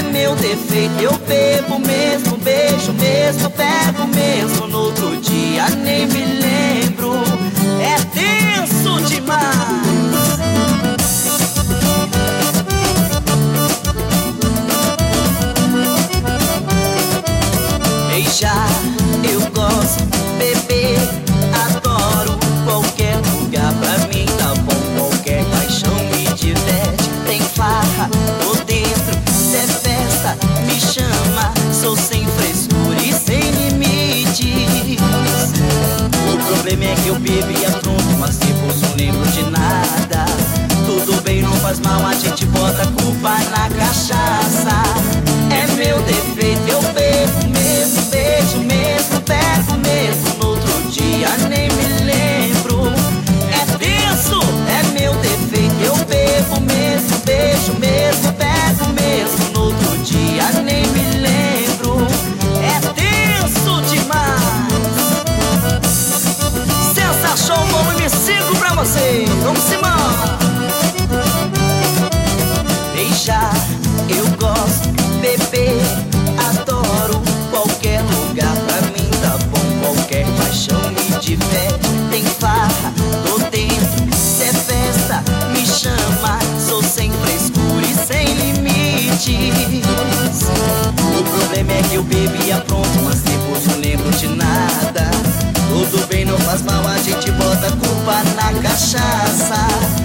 É meu defeito, eu bebo mesmo, beijo mesmo, pego mesmo. No outro dia nem me lembro. É tenso demais. Beijar, eu gosto, beber, adoro. Qualquer lugar pra mim tá bom, qualquer paixão me diverte. Tem farra, tô dentro, se é festa, me chama. Sou sem frescura e sem limites. O problema é que eu bebo e apronto, mas depois não lembro de nada. Tudo bem, não faz mal, a gente bota a culpa na cachaça. É meu defeito, eu bebo mesmo, beijo mesmo, pego mesmo. No outro dia nem me lembro. É tenso, é meu defeito, eu bebo mesmo, beijo mesmo, pego mesmo. No outro dia nem me lembro. É tenso demais. Sensação, volume 5 pra você. Vamos embora. Beijar, eu gosto, beber, adoro. Qualquer lugar pra mim tá bom, qualquer paixão me diverte. Tem farra, tô dentro, se é festa, me chama. Sou sem frescura e sem limites. O problema é que eu bebo e apronto, mas depois não lembro de nada. Tudo bem, não faz mal, a gente bota a culpa na cachaça.